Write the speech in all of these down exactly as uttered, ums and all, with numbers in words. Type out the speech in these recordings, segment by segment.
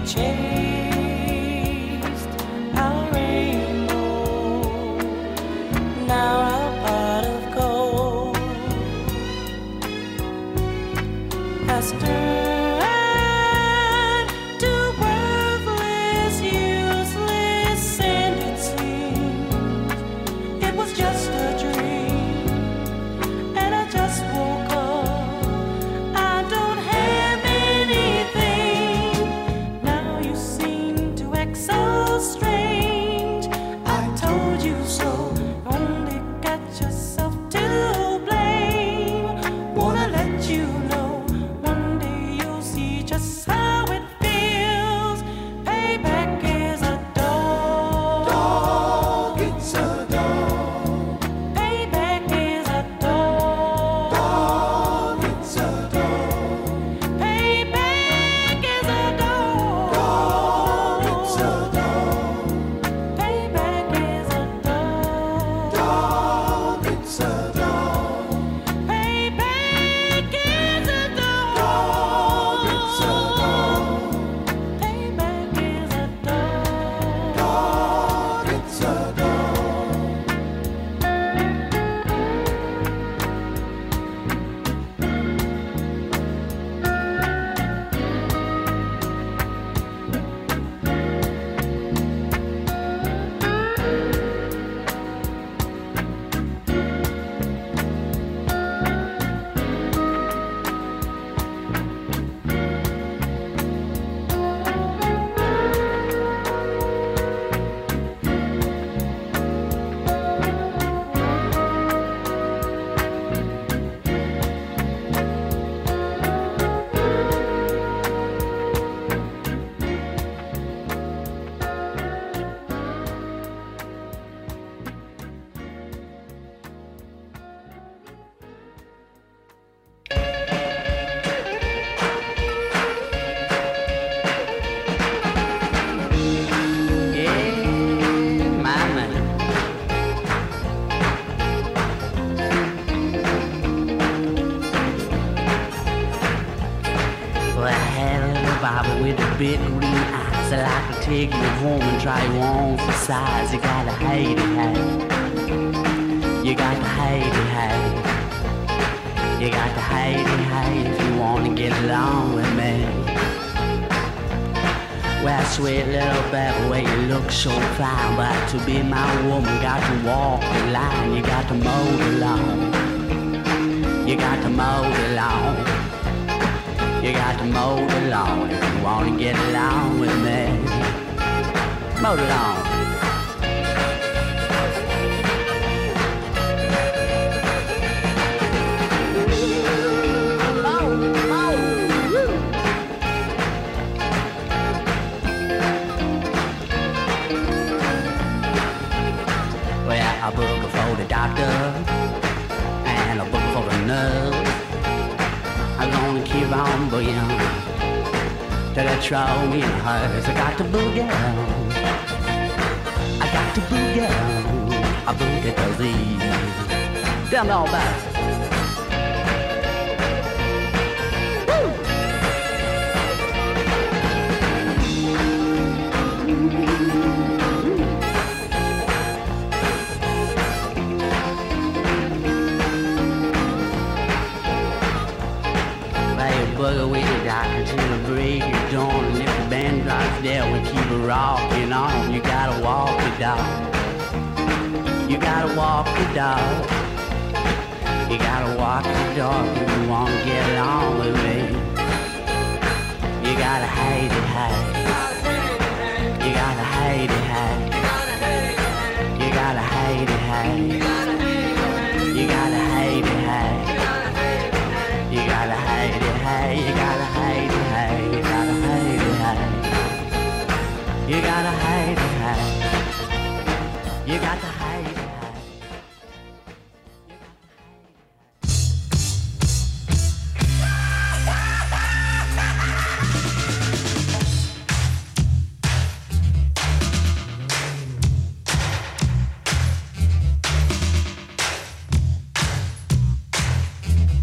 with the big green eyes. I like to take you home and try you on for size. You gotta hate it, hey. You got to hate it, hey. You got to hate it, hey, if you wanna get along with me. Well, sweet little baby, well, you look so fine, but to be my woman, got to walk the line. You got to mow the lawn. You got to mow the lawn. You got to mow the lawn if you want to get along with me. Mow the lawn. Mow, mow, woo. Well, I book for the doctor and I book for the nurse. I'm gonna keep on boogie till they throw me in hers. I got to boogie, I got to boogie, I boogie to these. Tell me all about it. Bugger with the doctor till the break of dawn. And if the band drops there, we keep it rocking on. You gotta walk the dog. You gotta walk the dog. You gotta walk the dog if you wanna get along with me. You gotta hate it, hate. You gotta hate it, hate. You gotta hate it, hate. You gotta hate it, hate. You gotta hate it, hey, you gotta hate it, hey, you gotta hate it, hey. You gotta hate it, hey. You got to hate it, hey.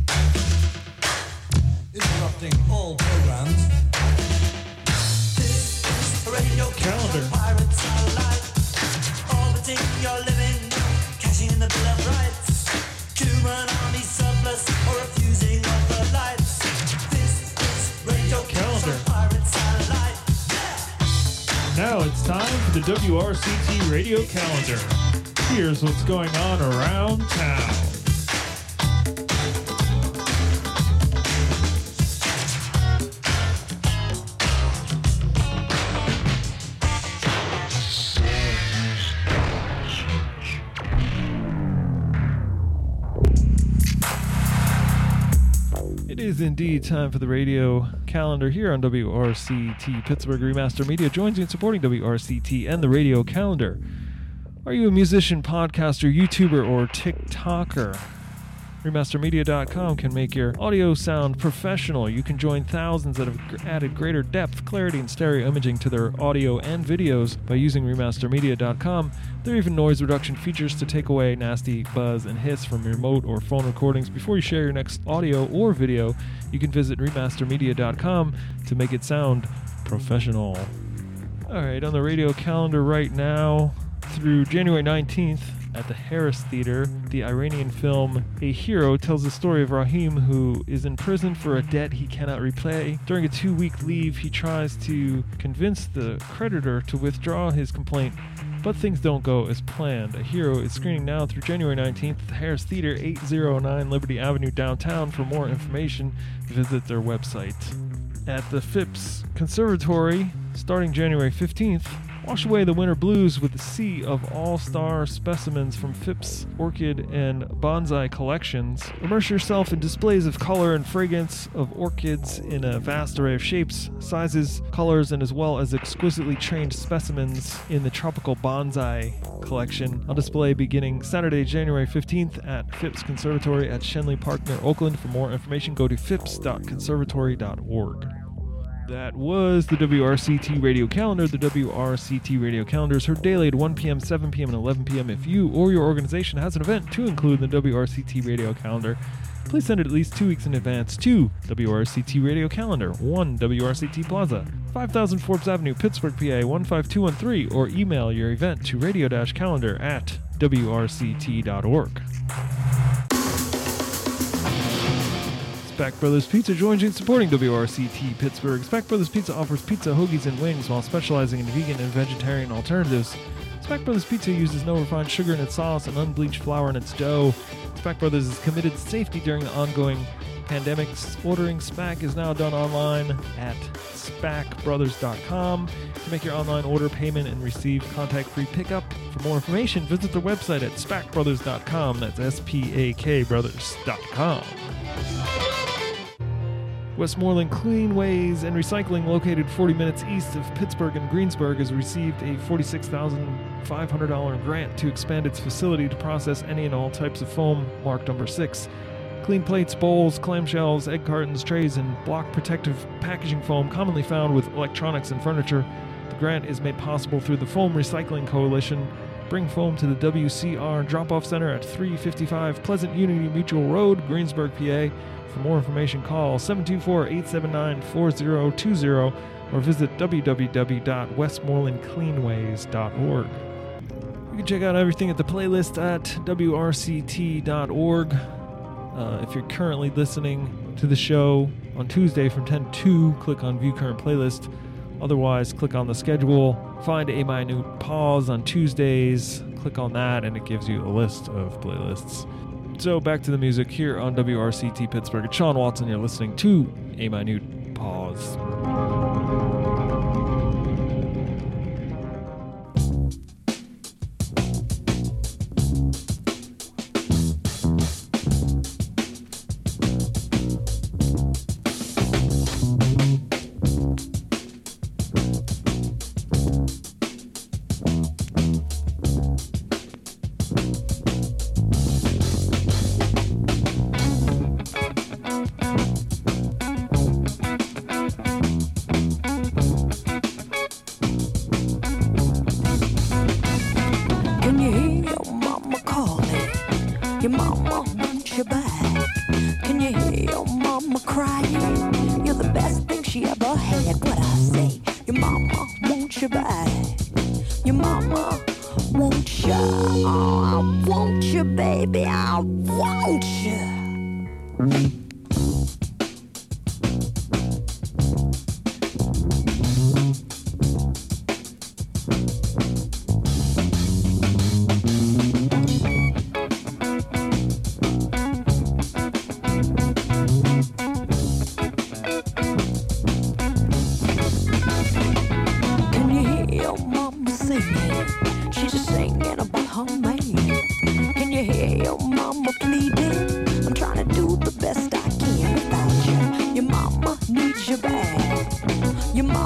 All programs. This Now it's time for the W R C T Radio Calendar. Here's what's going on around town. It is indeed time for the radio calendar here on W R C T. Pittsburgh Remaster Media joins you in supporting W R C T and the radio calendar. Are you a musician, podcaster, YouTuber, or TikToker? Remaster Media dot com can make your audio sound professional. You can join thousands that have added greater depth, clarity, and stereo imaging to their audio and videos by using Remaster Media dot com. There are even noise reduction features to take away nasty buzz and hiss from remote or phone recordings. Before you share your next audio or video, you can visit Remaster Media dot com to make it sound professional. Alright, on the radio calendar right now, through January nineteenth, at the Harris Theater, the Iranian film A Hero tells the story of Rahim, who is in prison for a debt he cannot repay. During a two-week leave, he tries to convince the creditor to withdraw his complaint, but things don't go as planned. A Hero is screening now through January nineteenth at the Harris Theater, eight oh nine Liberty Avenue downtown. For more information, visit their website. At the Phipps Conservatory, starting January fifteenth, wash away the winter blues with a sea of all-star specimens from Phipps Orchid and Bonsai collections. Immerse yourself in displays of color and fragrance of orchids in a vast array of shapes, sizes, colors, and as well as exquisitely trained specimens in the tropical bonsai collection on display beginning Saturday, January fifteenth at Phipps Conservatory at Shenley Park near Oakland. For more information, go to phipps dot conservatory dot org. That was the W R C T Radio Calendar. The W R C T Radio Calendar is heard daily at one p.m., seven p.m., and eleven p.m. If you or your organization has an event to include in the W R C T Radio Calendar, please send it at least two weeks in advance to W R C T Radio Calendar, one W R C T Plaza, five thousand Forbes Avenue, Pittsburgh, P A one five two one three, or email your event to radio-calendar at W R C T dot org. Speck Brothers Pizza joins you in supporting W R C T Pittsburgh. Speck Brothers Pizza offers pizza, hoagies, and wings while specializing in vegan and vegetarian alternatives. Speck Brothers Pizza uses no refined sugar in its sauce and unbleached flour in its dough. Speck Brothers is committed to safety during the ongoing pandemics. Ordering Speck is now done online at spack brothers dot com. To make your online order, payment, and receive contact-free pickup. For more information, visit their website at spack brothers dot com. That's S P A K brothers dot com. Westmoreland Cleanways and Recycling, located forty minutes east of Pittsburgh and Greensburg, has received a forty-six thousand five hundred dollars grant to expand its facility to process any and all types of foam marked number six. Clean plates, bowls, clamshells, egg cartons, trays, and block protective packaging foam commonly found with electronics and furniture. The grant is made possible through the Foam Recycling Coalition. Bring foam to the W C R Drop-Off Center at three fifty-five Pleasant Unity Mutual Road, Greensburg, P A. For more information, call seven two four, eight seven nine, four zero two zero or visit w w w dot westmoreland cleanways dot org. You can check out everything at the playlist at w r c t dot org. Uh, if you're currently listening to the show on Tuesday from ten to two, click on View Current Playlist. Otherwise, click on the schedule, find A Minute Pause on Tuesdays, click on that, and it gives you a list of playlists. So back to the music here on W R C T Pittsburgh. It's Sean Watson. You're listening to A Minute Pause.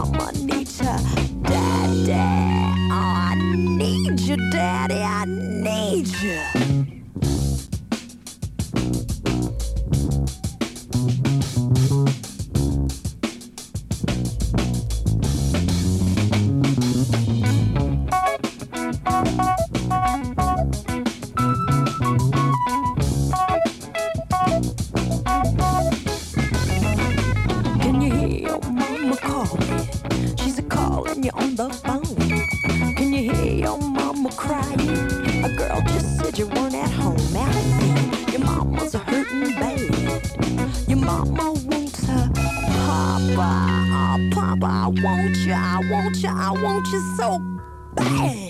mama needs her daddy. Oh, I need you, daddy, I need you. Can you hear your mama calling? She's a calling you on the phone. Can you hear your mama crying? A girl just said you weren't at home. Now your mama's hurting bad. Your mama wants her papa. Oh, papa, I want you, I want you, I want you so bad.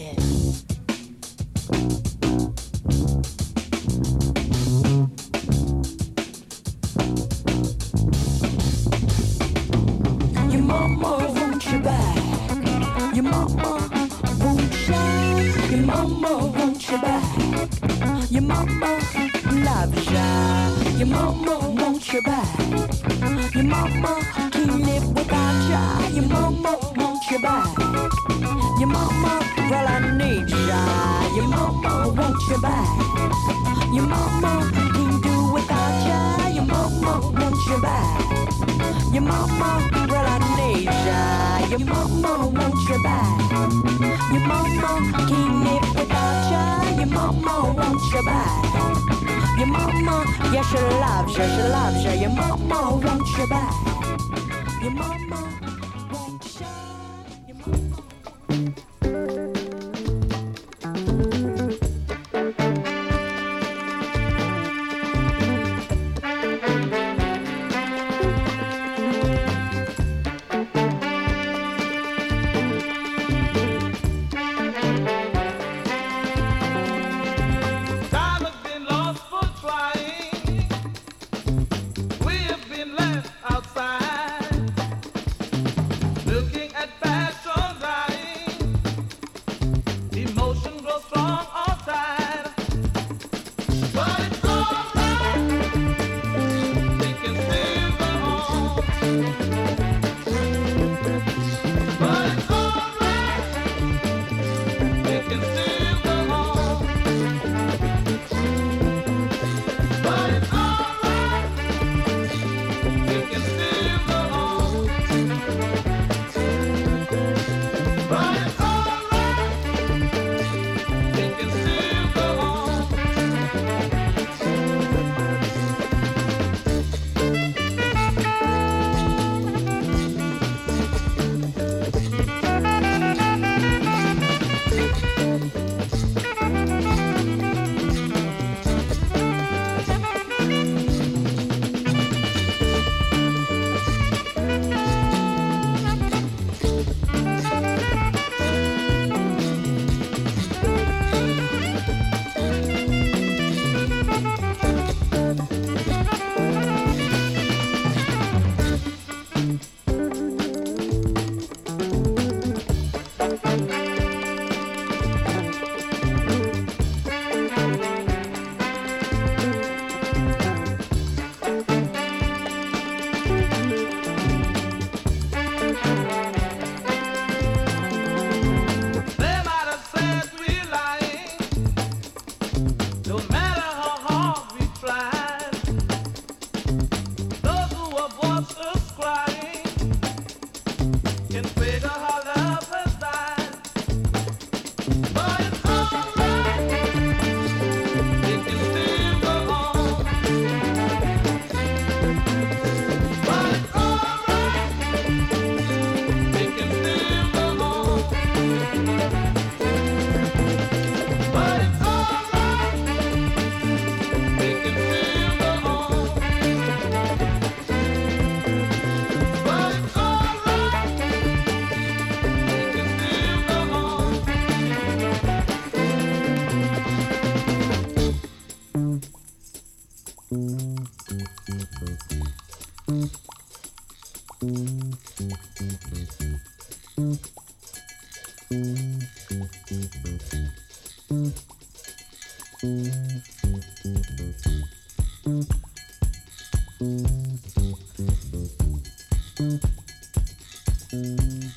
Your mama wants you back. Your mama wants you. Your mama wants you back. Your mama loves you. Your mama wants you back. Your mama can't live without you. Your mama wants you back. Your mama, well, I need you. Your mama wants you back. Your mama can't do without you. Your mama wants you back. Your mama, well, I need ya. Your mama wants you back. Your mama can't live without ya. Your mama wants you back. Your mama, yeah, she loves you, she loves you. Your mama wants you back. Your mama wants you. Your mama. Time has been lost for trying. We have been left outside, looking at passion dying. Emotion grows strong outside, but it's alright. We can still go on, but it's alright. We can still go on. But it's alright, we can still go on. But it's alright, we can still go on. They might have said we're lying, no matter how hard we tried. Those who have watched us crying can figure how love has died. But it's alright, we can still go on. But it's alright, we can still go on. But it's alright, we can still go on. But it's alright, we can still go on. Thank you.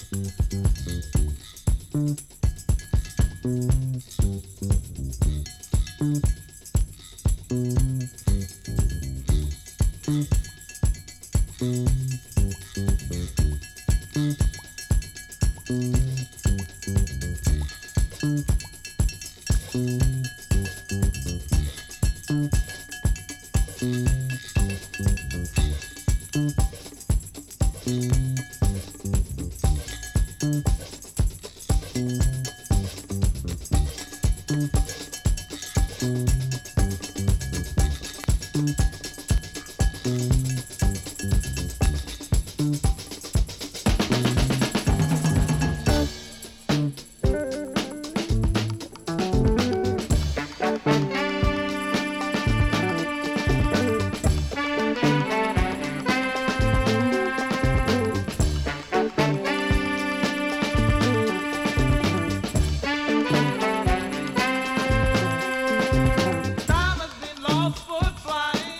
Time has been lost for trying.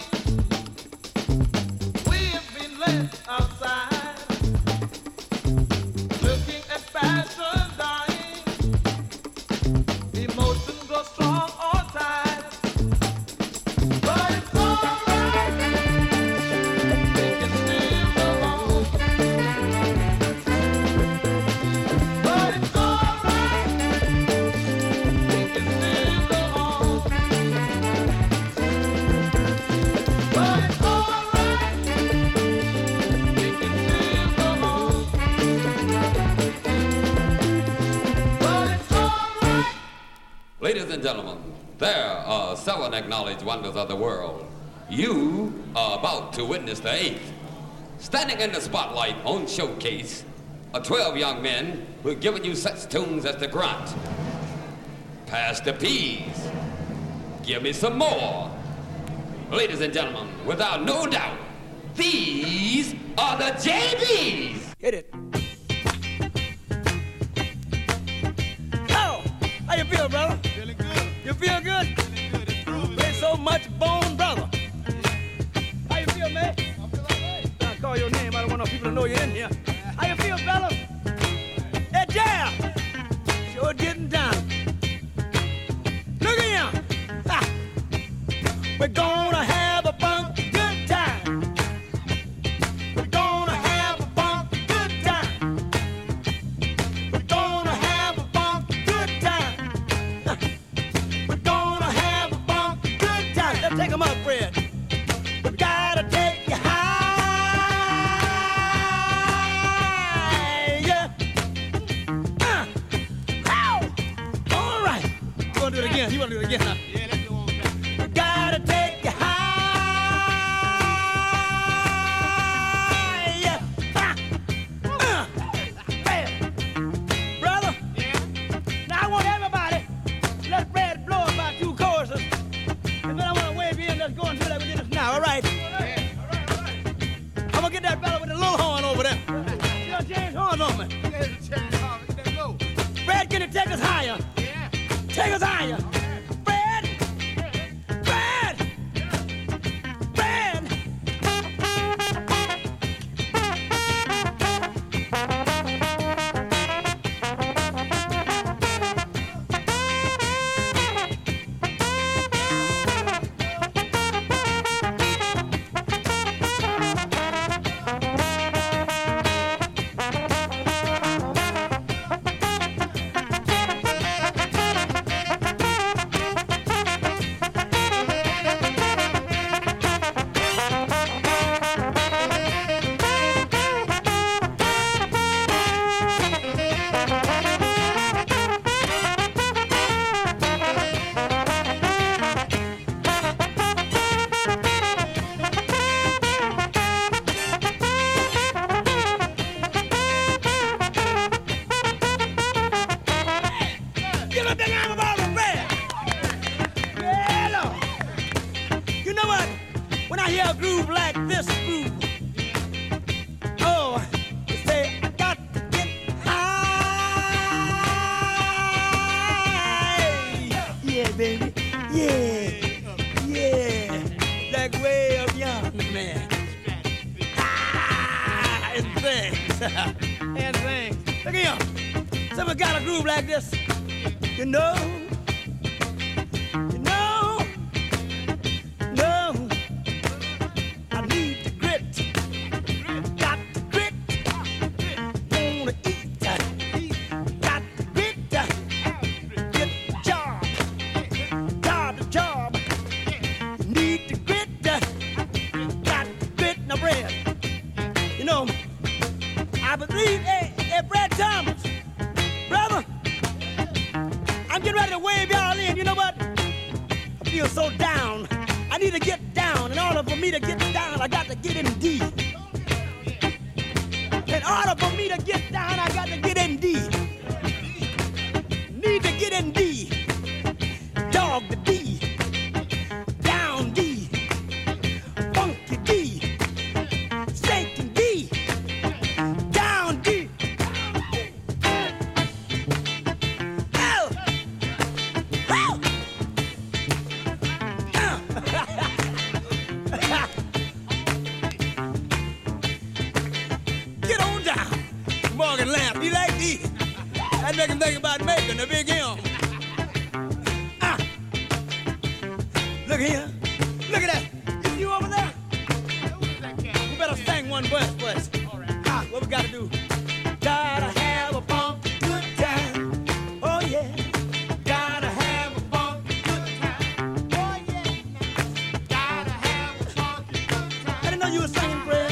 We have been left outside, looking at passion dying. Emotions grow strong or tired, but it's alright. We can still go on. But it's alright. We can still go on. But it's alright. We can still go on. But it's alright. Ladies and gentlemen, there are seven acknowledged wonders of the world. You are about to witness the eighth. Standing in the spotlight on Showcase are twelve young men who have given you such tunes as the grunt, Pass the Peas, Give Me Some More. Ladies and gentlemen, without no doubt, these are the J Bs. Hit it. Oh, how you feel, brother? Feeling good. You feel good? Feeling good. It's groovy. Play so much bone, brother. How you feel, man? I feel all right. I call your name. I don't want no people to know you're in here. How you feel, fella? Hey, Jam. Sure getting down. Look at him. Ha. We're gonna have a funky good time. We're gonna have a funky good time. We're gonna have a funky good time. Ha. We're gonna have a funky good time. Let's take 'em up, Fred. We gotta take you high. Yeah. Uh. Ow. All right. You wanna do it again? You wanna do it again, huh? Yeah, let's go on back. We gotta take you high. Yeah. Ah. Uh. Fred. Brother. Yeah. Now I want everybody. Let Fred blow about two choruses. And then I want to wave in. Let's go and do that with this now. All right. Yeah. All right, all right. I'm gonna get that fella with the little horn over there. You know, James Horn's on me. Yeah, change the heart. Let go. Fred, can you take us higher? Yeah. Take us higher. Fred! Fred! Fred! Get up there, I'm about to Fred! Yeah, Lord. You know what? When I hear a groove like this groove, oh, you say, I got to get high. Yeah, baby. Yeah. Yeah. Like way up young, man. Ah, and things. And things. Look at him. So we got a groove like this. You know, you know, no. I need the grit. Got the grit. Wanna eat. Got the grit. Get the job. Got the job. Need the grit. Got the grit in the bread. You know, I believe, hey, hey, Brad Thomas, brother, I'm getting ready to wave y'all in. You know what? I feel so down. I need to get down. In order for me to get down, I got to get in D. In order for me to get down, I got to get in D. Need to get in D. Dog the D. Down D. Funky D. Stinking D. Down D. Ow! Ow! Get on down. Morgan Lamb, he like D. That make him think about making a big M. Ah. Look here. Look at that. Is you over there? We better sing one verse first. Ah, what we gotta do? Gotta have a funky good time. Oh yeah. Gotta have a funky good time. Oh yeah. Gotta have a funky good time. I didn't know you were singing, Fred.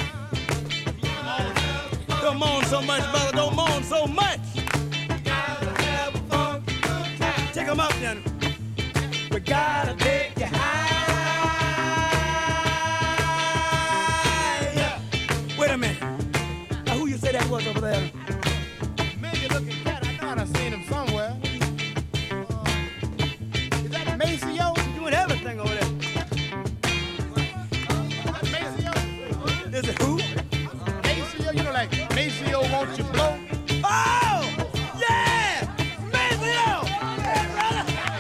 Don't moan so much, brother. Don't moan so much. Gotta have a funky good time. Take 'em up then. We gotta take you high. Wait a minute. Now who you say that was over there? Maybe looking cat. I know I done seen him somewhere. Uh, is that Maceo? He's doing everything over there. That Maceo? Is it who? Maceo? You know, like Maceo, won't you blow? Oh! Yeah! Maceo! Hey, brother!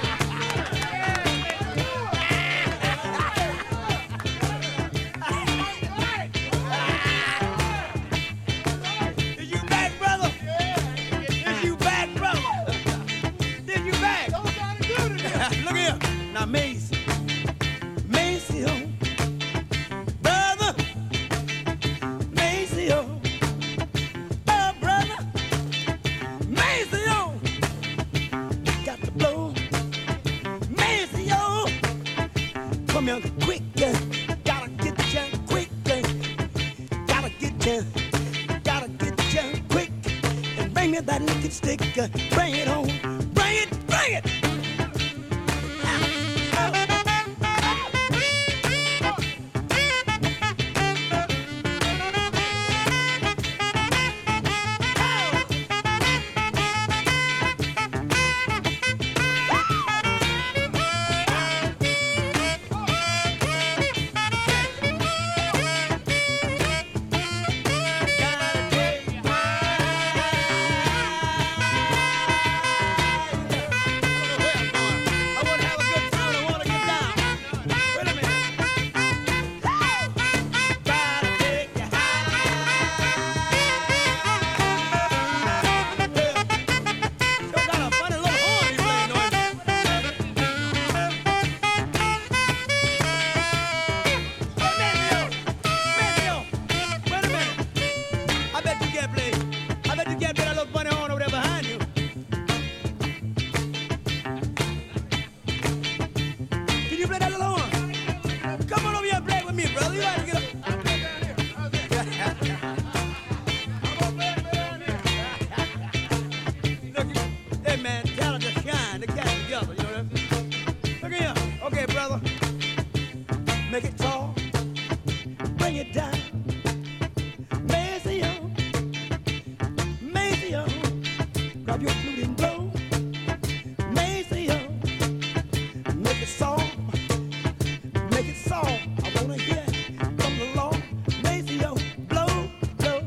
Is you back, brother? Is you back, brother? Is you back? Look here. Now, Mace. Maceo. Brother. Maceo. Oh, brother. Maceo. Got the blow. Maceo. Come here quick. Gotta get ya quick. Gotta get ya. Gotta get ya quick. And bring me that liquid stick. Bring it on. Bring it. Bring it. Make it tall, bring it down. Maceo, Maceo, grab your flute and blow. Maceo, make it soft, make it soft. I wanna hear from the Lord. Maceo, blow, blow.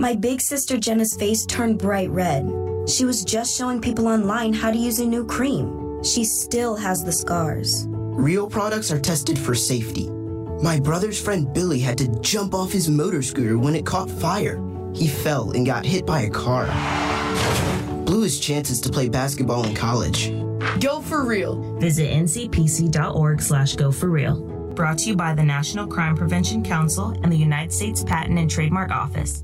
My big sister Jenna's face turned bright red. She was just showing people online how to use a new cream. She still has the scars. Real products are tested for safety. My brother's friend Billy had to jump off his motor scooter when it caught fire. He fell and got hit by a car. Blew his chances to play basketball in college. Go for real. Visit N C P C dot org slash go for real. Brought to you by the National Crime Prevention Council and the United States Patent and Trademark Office.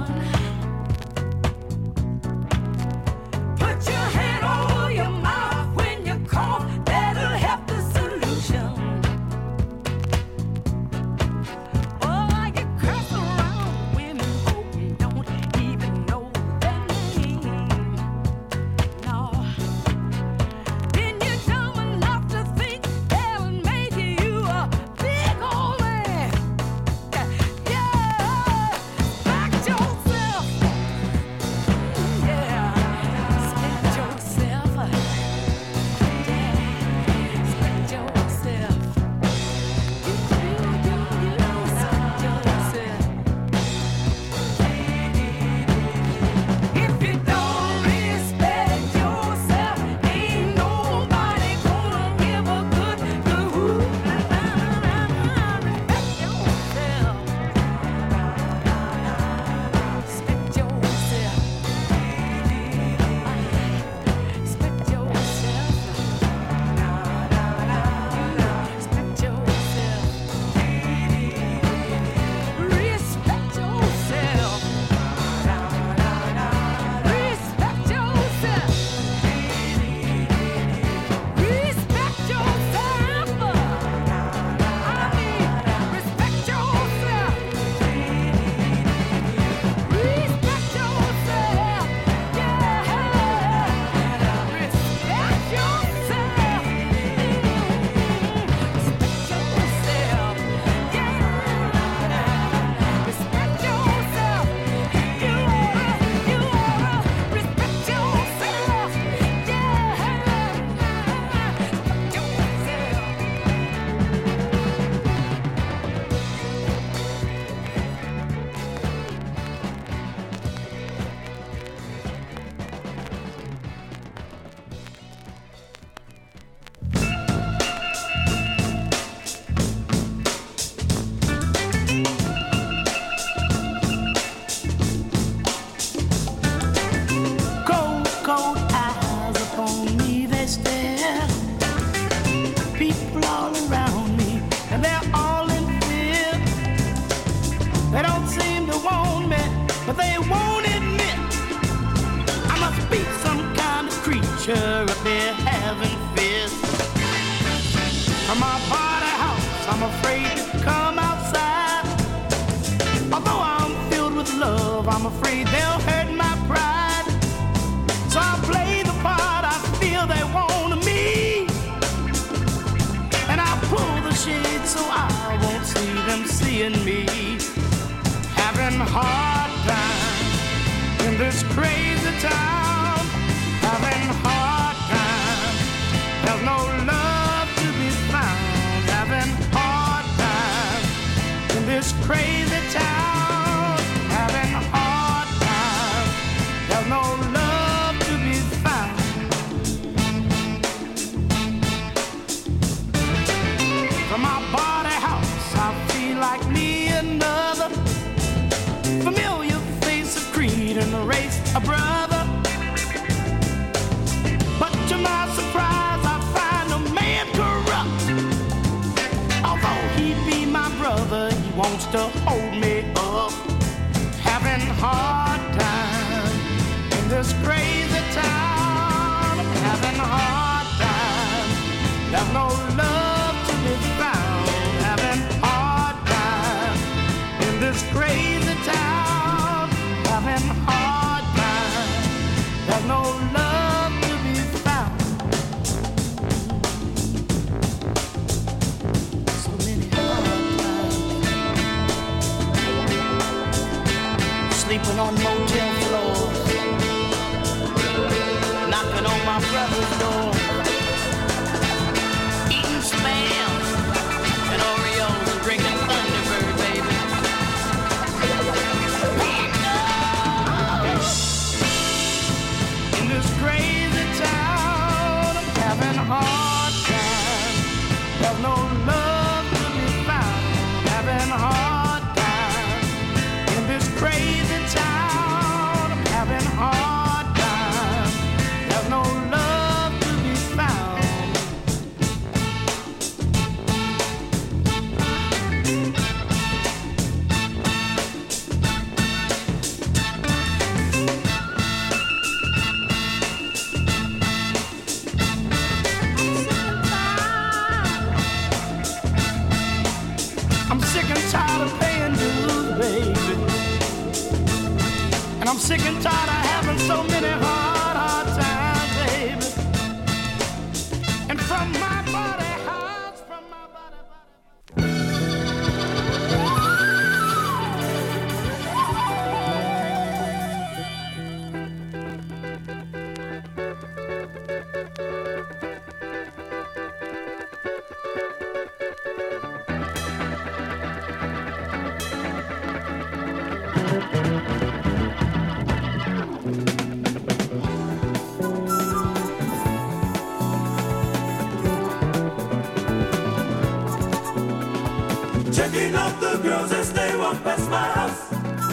Put your hand over your mouth. standing still. People all around me, and they're all in fear. They don't seem to want me, but they won't admit I must be some kind of creature up there having fears. From my body house, I'm afraid to come outside. Although I'm filled with love, I'm afraid they'll hurt my pride. So I play the part I feel they want of me, and I pull the shade so I won't see them seeing me. Having hard time in this crazy town. Having hard time. There's no love to be found. Having hard time in this crazy town. Having hard time. There's no love to be found. From my body house, I feel like me another familiar face of creed and the race a brother. But to my surprise, I find a man corrupt. Although he be my brother, he wants to hold me up. Having hard time in this crazy town. Having hard time. There's no love to be found. Having hard time in this crazy town. Having hard time. There's no love to be found. So many hard times. Sleeping on motel floors. Knocking on my brother's door. Eating Spam and Oreos and drinking Thunderbird, baby. In this crazy town, I'm having a hard time. There's no love to be found. Having a hard time. In this crazy town, I'm having a hard time. There's no love to be found. I'm sick and tired of paying dues, baby. And I'm sick and tired of having so many hard, hard times, baby. And from my body house, from my body, body. Checking out the girls as they walk past my house.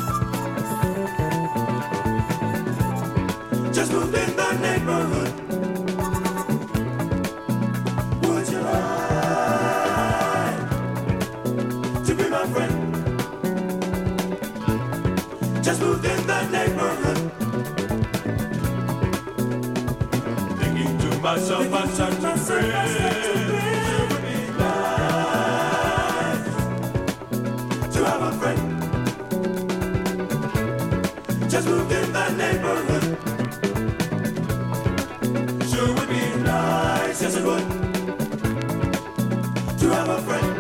Just moved in the neighborhood. Would you like to be my friend? Just moved in the neighborhood. Thinking to myself, I'm such a friend. Just moved in the neighborhood. Sure would be nice, yes it would, to have a friend.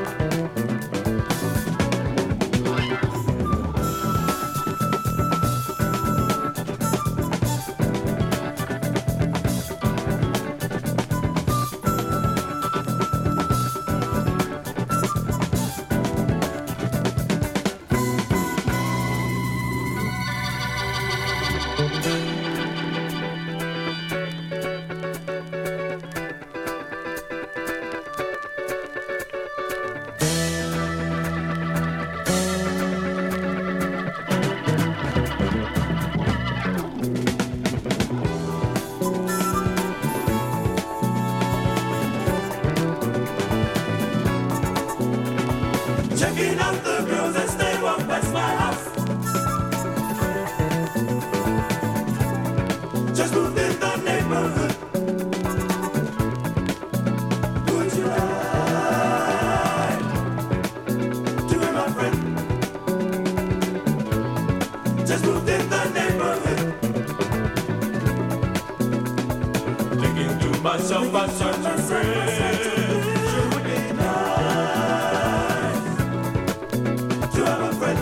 by such a friend. Sure would be nice to have a friend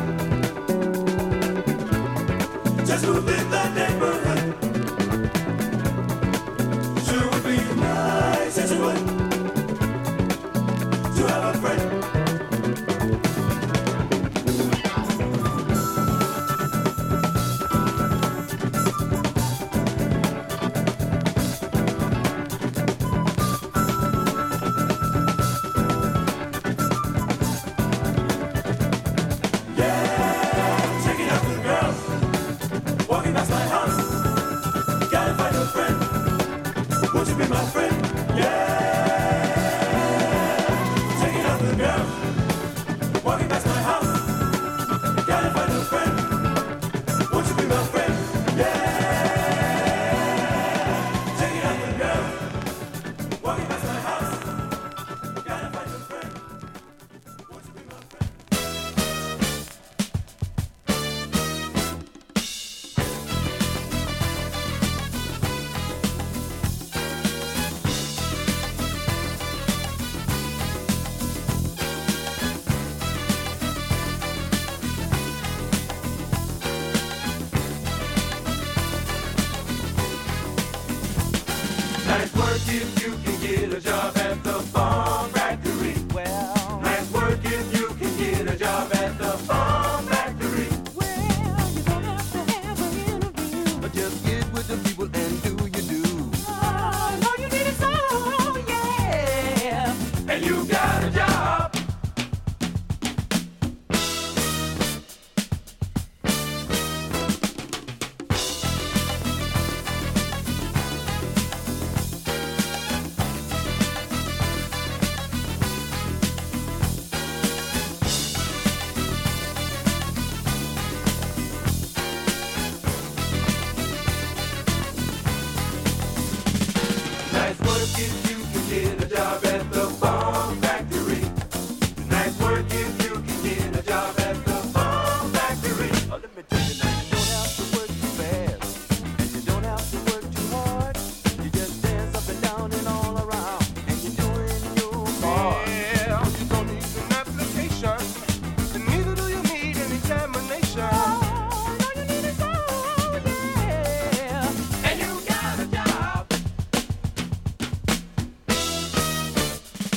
just who live that neighborhood. Sure would be nice, yes it would, to have a friend. Nice work if you can get a job at the farm factory. Well, nice work if you can get a job at the farm factory. Well, you don't have to have an interview. But just get with the people and do you do. Oh, no, you need a song, yeah. And you got a job. Nice work if you can get a job at the farm factory. Nice work if you can get a job at the farm factory. Oh, let me tell you now, you don't have to work too fast, and you don't have to work too hard. You just dance up and down and all around, and you're doing your part. Yeah, you don't need an application, and neither do you need an examination. Oh, no, you need a song, yeah. And you got a job.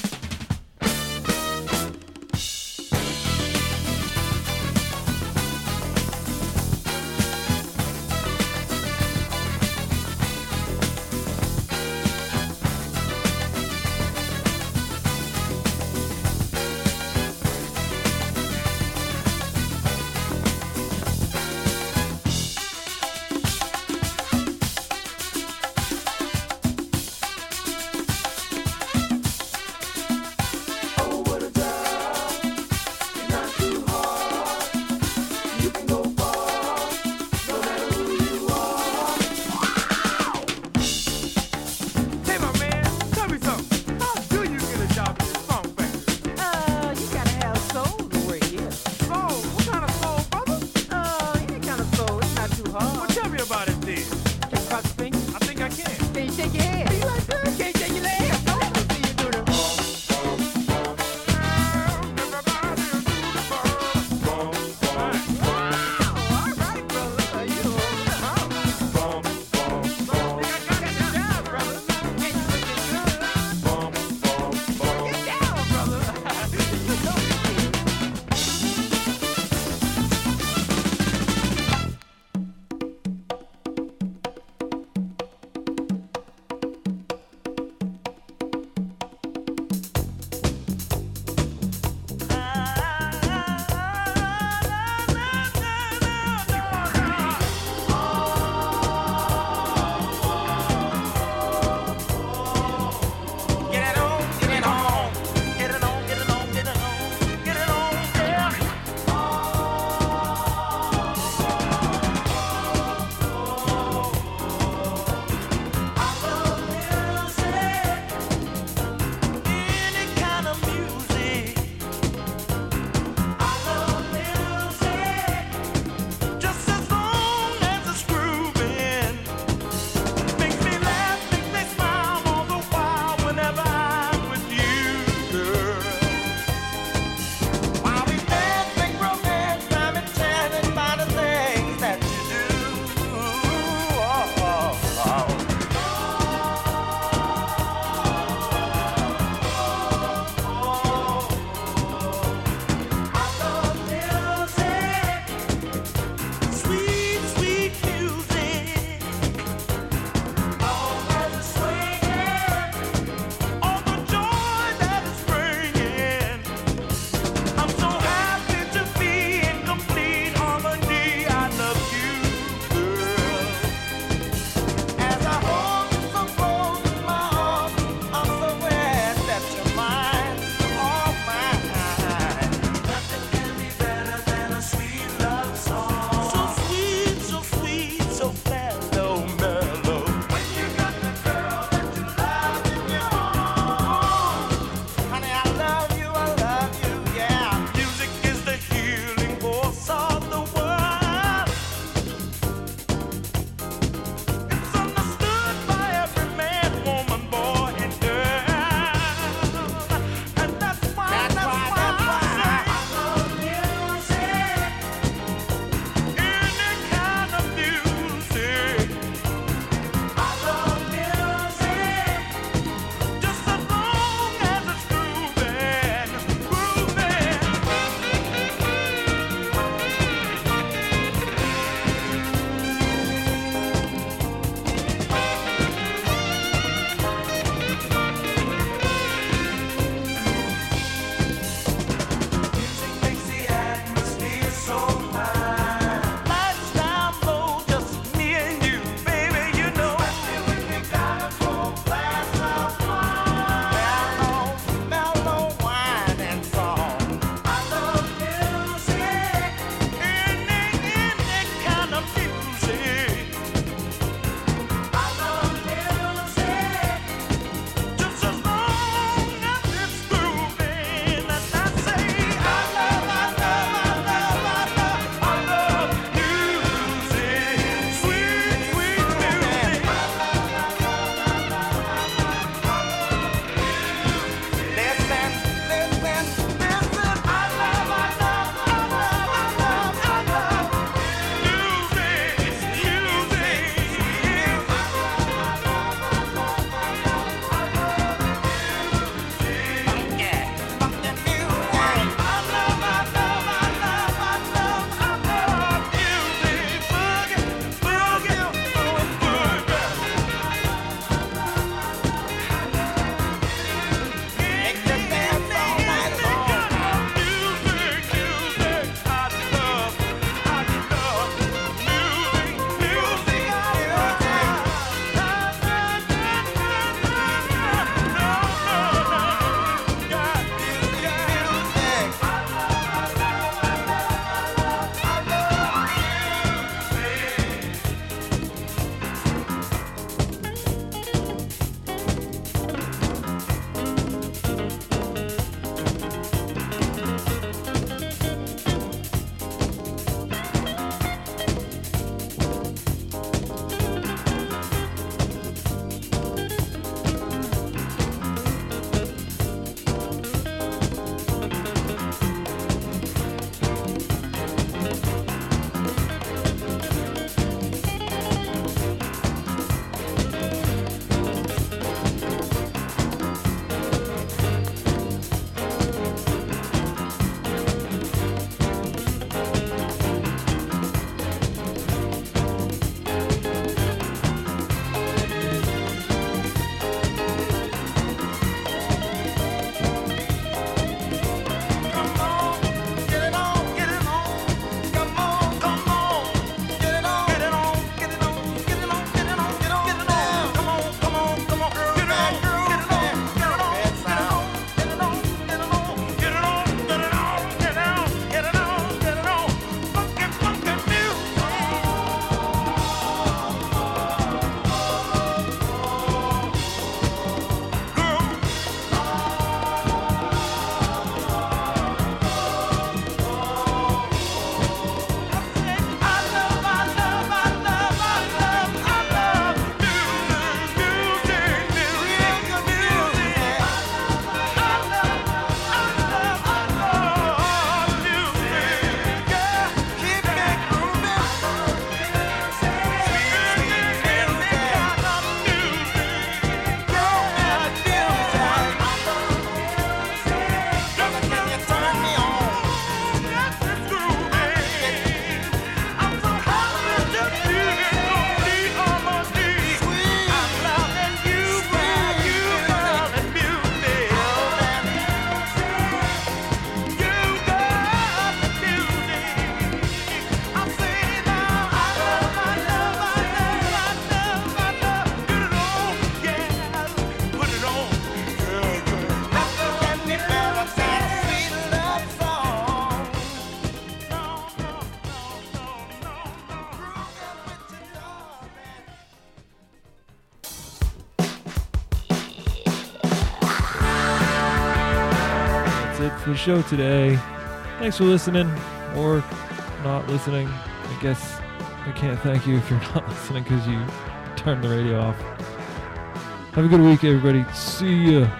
that's it for the show today. Thanks for listening, or not listening. I guess I can't thank you if you're not listening because you turned the radio off. Have a good week, everybody. See ya.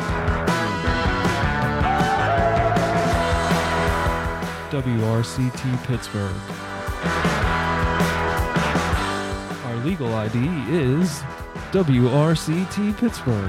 W R C T Pittsburgh. Our legal I D is W R C T Pittsburgh.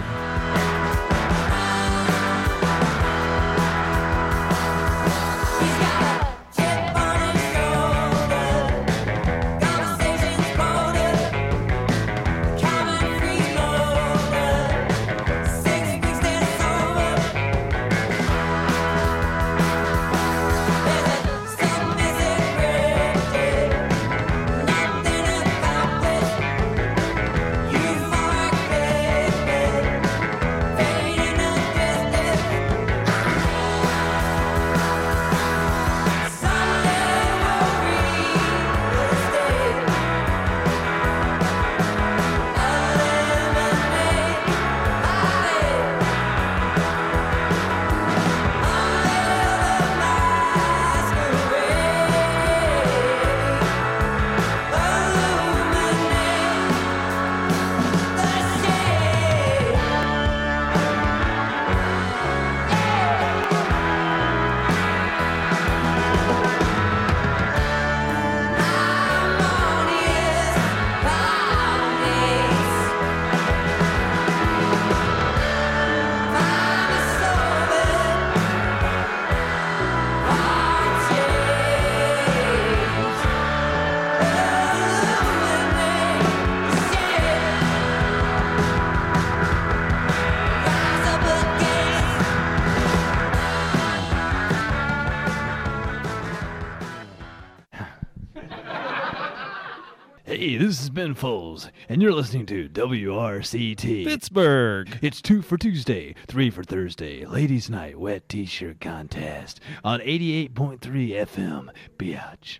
Hey, this is Ben Foles, and you're listening to W R C T Pittsburgh. It's two for Tuesday, three for Thursday, Ladies' Night Wet T-Shirt Contest on eighty-eight point three F M, Biatch.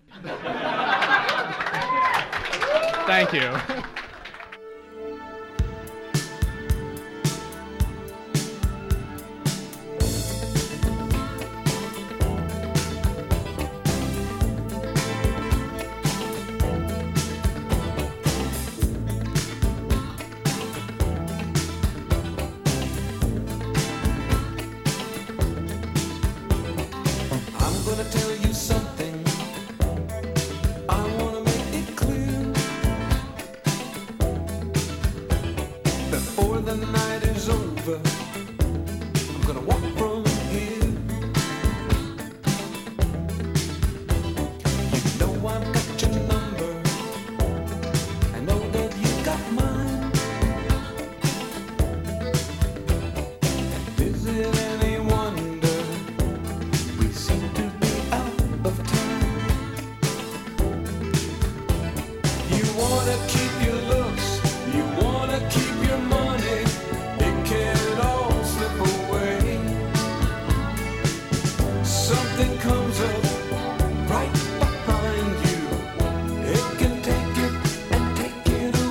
Thank you.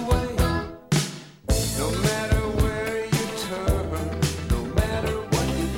No matter where you turn, no matter what you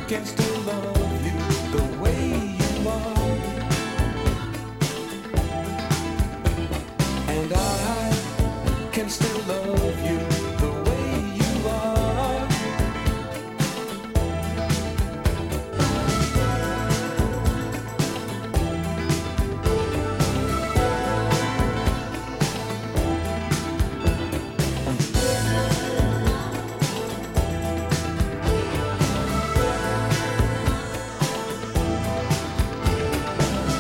can still love you the way you are. And I can still love